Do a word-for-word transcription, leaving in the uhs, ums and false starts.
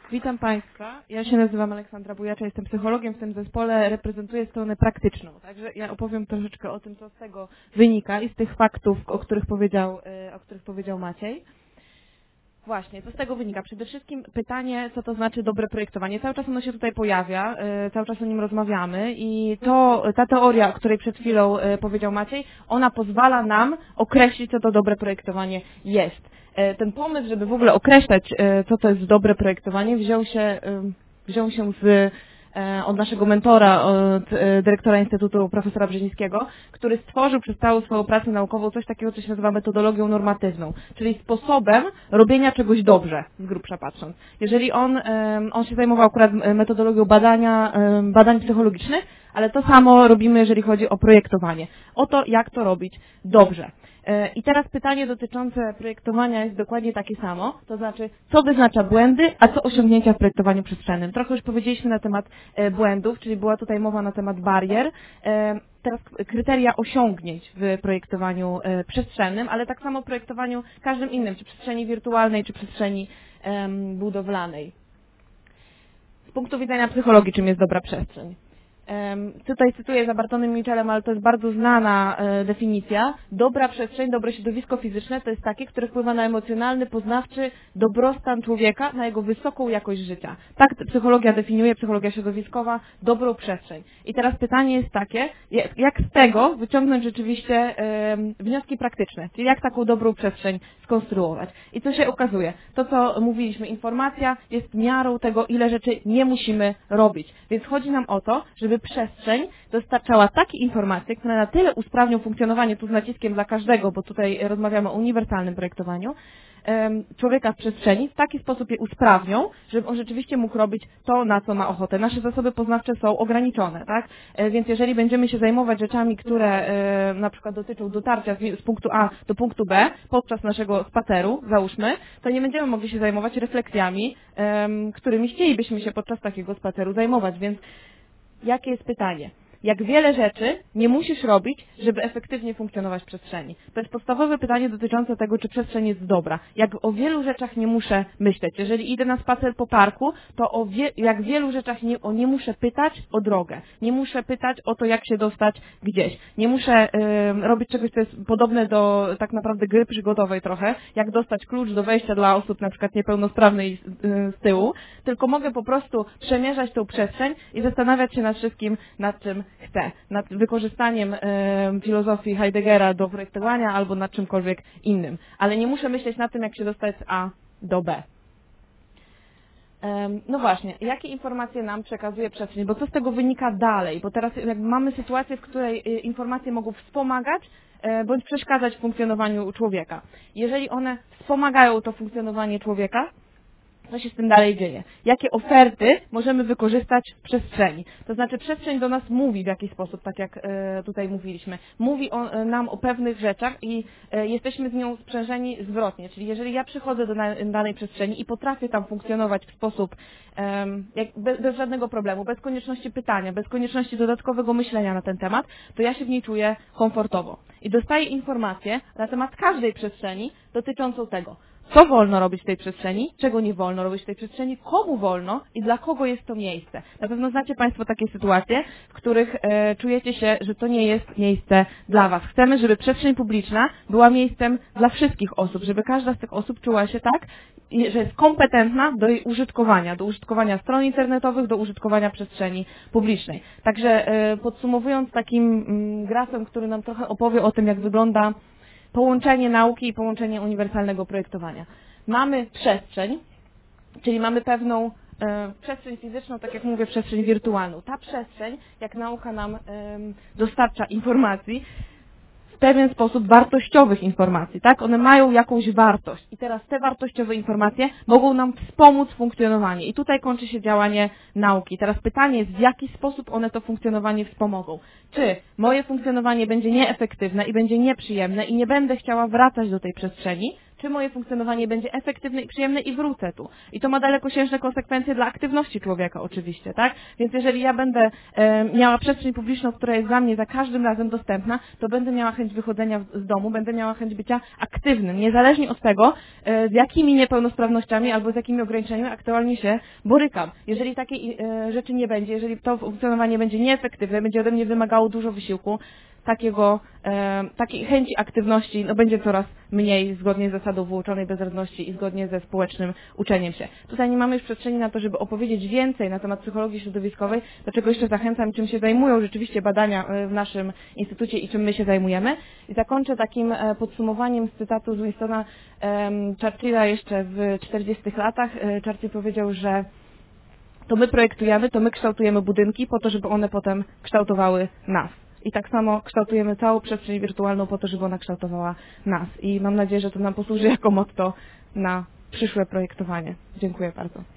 Witam Państwa. Ja się nazywam Aleksandra Bujacza, jestem psychologiem w tym zespole, reprezentuję stronę praktyczną. Także ja opowiem troszeczkę o tym, co z tego wynika i z tych faktów, o których powiedział, o których powiedział Maciej. Właśnie, co z tego wynika? Przede wszystkim pytanie, co to znaczy dobre projektowanie. Cały czas ono się tutaj pojawia, cały czas o nim rozmawiamy i to, ta teoria, o której przed chwilą powiedział Maciej, ona pozwala nam określić, co to dobre projektowanie jest. Ten pomysł, żeby w ogóle określać, co to jest dobre projektowanie, wziął się, wziął się z, od naszego mentora, od dyrektora Instytutu profesora Brzezińskiego, który stworzył przez całą swoją pracę naukową coś takiego, co się nazywa metodologią normatywną, czyli sposobem robienia czegoś dobrze, z grubsza patrząc. Jeżeli on, on się zajmował akurat metodologią badania, badań psychologicznych, ale to samo robimy, jeżeli chodzi o projektowanie. O to, jak to robić dobrze. I teraz pytanie dotyczące projektowania jest dokładnie takie samo, to znaczy, co wyznacza błędy, a co osiągnięcia w projektowaniu przestrzennym. Trochę już powiedzieliśmy na temat błędów, czyli była tutaj mowa na temat barier. Teraz kryteria osiągnięć w projektowaniu przestrzennym, ale tak samo w projektowaniu każdym innym, czy przestrzeni wirtualnej, czy przestrzeni budowlanej. Z punktu widzenia psychologii, czym jest dobra przestrzeń? Tutaj cytuję za Bartonem Mitchellem, ale to jest bardzo znana definicja. Dobra przestrzeń, dobre środowisko fizyczne to jest takie, które wpływa na emocjonalny, poznawczy dobrostan człowieka, na jego wysoką jakość życia. Tak psychologia definiuje, psychologia środowiskowa, dobrą przestrzeń. I teraz pytanie jest takie, jak z tego wyciągnąć rzeczywiście wnioski praktyczne, czyli jak taką dobrą przestrzeń skonstruować. I co się okazuje? To, co mówiliśmy, informacja jest miarą tego, ile rzeczy nie musimy robić. Więc chodzi nam o to, żeby przestrzeń dostarczała takie informacje, które na tyle usprawnią funkcjonowanie, tu z naciskiem dla każdego, bo tutaj rozmawiamy o uniwersalnym projektowaniu, człowieka w przestrzeni, w taki sposób je usprawnią, żeby on rzeczywiście mógł robić to, na co ma ochotę. Nasze zasoby poznawcze są ograniczone, tak? Więc jeżeli będziemy się zajmować rzeczami, które na przykład dotyczą dotarcia z punktu A do punktu B podczas naszego spaceru, załóżmy, to nie będziemy mogli się zajmować refleksjami, którymi chcielibyśmy się podczas takiego spaceru zajmować, więc jakie jest pytanie? Jak wiele rzeczy nie musisz robić, żeby efektywnie funkcjonować w przestrzeni? To jest podstawowe pytanie dotyczące tego, czy przestrzeń jest dobra. Jak o wielu rzeczach nie muszę myśleć. Jeżeli idę na spacer po parku, to o wie, jak wielu rzeczach nie, o nie muszę pytać o drogę. Nie muszę pytać o to, jak się dostać gdzieś. Nie muszę y, robić czegoś, co jest podobne do tak naprawdę gry przygodowej trochę, jak dostać klucz do wejścia dla osób na przykład niepełnosprawnej z, y, z tyłu, tylko mogę po prostu przemierzać tą przestrzeń i zastanawiać się nad wszystkim, nad czym chcę, nad wykorzystaniem y, filozofii Heideggera do projektowania albo nad czymkolwiek innym. Ale nie muszę myśleć nad tym, jak się dostać z A do B. Um, no właśnie, jakie informacje nam przekazuje przestrzeń, bo co z tego wynika dalej? Bo teraz jakby mamy sytuację, w której y, informacje mogą wspomagać y, bądź przeszkadzać w funkcjonowaniu człowieka. Jeżeli one wspomagają to funkcjonowanie człowieka, co się z tym dalej dzieje? Jakie oferty możemy wykorzystać w przestrzeni? To znaczy przestrzeń do nas mówi w jakiś sposób, tak jak e, tutaj mówiliśmy. Mówi o, e, nam o pewnych rzeczach i e, jesteśmy z nią sprzężeni zwrotnie. Czyli jeżeli ja przychodzę do na, danej przestrzeni i potrafię tam funkcjonować w sposób e, jak, bez, bez żadnego problemu, bez konieczności pytania, bez konieczności dodatkowego myślenia na ten temat, to ja się w niej czuję komfortowo. I dostaję informacje na temat każdej przestrzeni dotyczącą tego, co wolno robić w tej przestrzeni, czego nie wolno robić w tej przestrzeni, komu wolno i dla kogo jest to miejsce. Na pewno znacie Państwo takie sytuacje, w których e, czujecie się, że to nie jest miejsce dla Was. Chcemy, żeby przestrzeń publiczna była miejscem dla wszystkich osób, żeby każda z tych osób czuła się tak, że jest kompetentna do jej użytkowania, do użytkowania stron internetowych, do użytkowania przestrzeni publicznej. Także e, podsumowując takim mm, grafem, który nam trochę opowie o tym, jak wygląda połączenie nauki i połączenie uniwersalnego projektowania. Mamy przestrzeń, czyli mamy pewną e, przestrzeń fizyczną, tak jak mówię, przestrzeń wirtualną. Ta przestrzeń, jak nauka nam e, dostarcza informacji, w pewien sposób wartościowych informacji, tak? One mają jakąś wartość i teraz te wartościowe informacje mogą nam wspomóc funkcjonowanie i tutaj kończy się działanie nauki. Teraz pytanie jest, w jaki sposób one to funkcjonowanie wspomogą. Czy moje funkcjonowanie będzie nieefektywne i będzie nieprzyjemne i nie będę chciała wracać do tej przestrzeni, czy moje funkcjonowanie będzie efektywne i przyjemne i wrócę tu. I to ma dalekosiężne konsekwencje dla aktywności człowieka oczywiście, tak? Więc jeżeli ja będę e, miała przestrzeń publiczną, która jest dla mnie za każdym razem dostępna, to będę miała chęć wychodzenia z domu, będę miała chęć bycia aktywnym, niezależnie od tego, e, z jakimi niepełnosprawnościami albo z jakimi ograniczeniami aktualnie się borykam. Jeżeli takiej e, rzeczy nie będzie, jeżeli to funkcjonowanie będzie nieefektywne, będzie ode mnie wymagało dużo wysiłku, takiego, e, takiej chęci aktywności no, będzie coraz mniej zgodnie z zasadą wyuczonej bezradności i zgodnie ze społecznym uczeniem się. Tutaj nie mamy już przestrzeni na to, żeby opowiedzieć więcej na temat psychologii środowiskowej, do czego jeszcze zachęcam, czym się zajmują rzeczywiście badania w naszym instytucie i czym my się zajmujemy. I zakończę takim e, podsumowaniem z cytatu z Winstona e, Churchilla jeszcze w czterdziestych latach. E, Churchill powiedział, że to my projektujemy, to my kształtujemy budynki po to, żeby one potem kształtowały nas. I tak samo kształtujemy całą przestrzeń wirtualną po to, żeby ona kształtowała nas. I mam nadzieję, że to nam posłuży jako motto na przyszłe projektowanie. Dziękuję bardzo.